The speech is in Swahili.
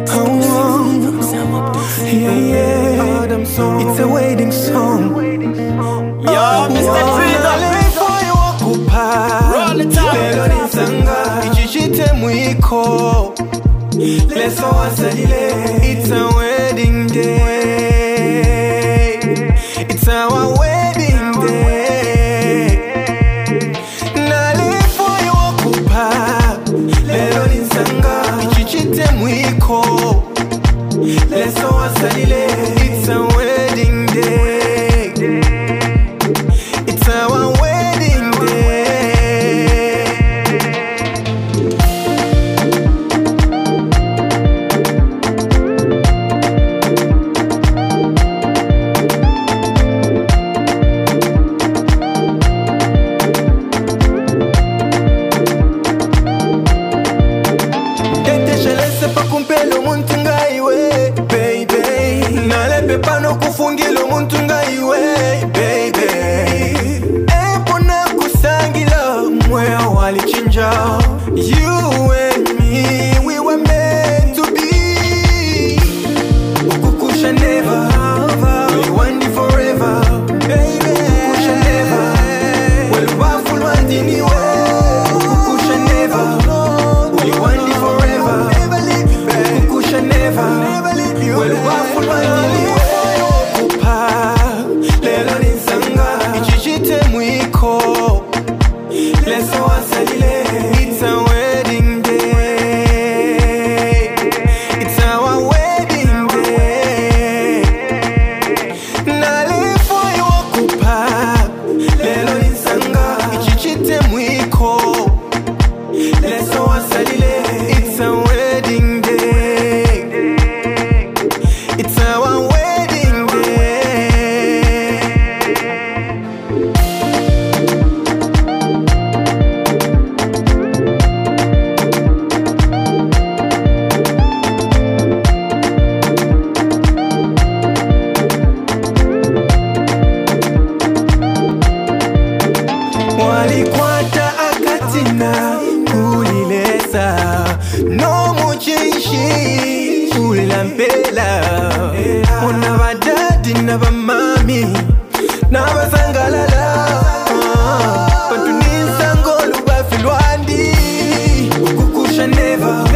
It's a wedding song. Yo, Mr. Trigger. Roll it up. It's a wedding day. It's our wedding day. Nale for your kupa. Lelo nisanga. Ichichite mwiko. Leso wasalile. It's a wedding day. It's our wedding day. Kumpelo muntu ngaiwe, baby. Nalepe pano kufungilo muntu ngaiwe, baby. Epona kusangila, mwea walichinja. You and me, we were meant to be. Ukukusha never, we want it forever, baby. Ukukusha never, well waful wandiniwe. Ukukusha never, we want it forever. Never leave you. Well, waffle waniliwe kupa. Lelo nisanga. Ichichite mwiko. Leso wasalile. It's a wedding day. It's our wedding day. Nale for you kupa. Lelo nisanga. Ichichite mwiko. Leso wasalile. It's a wedding day. It's our wedding day. Walikwata akatina kulilesa no muchishi ulampela. Una badadi na bamami na basangalala. Bantu nisangolu bafilwandi. Ukukusha never,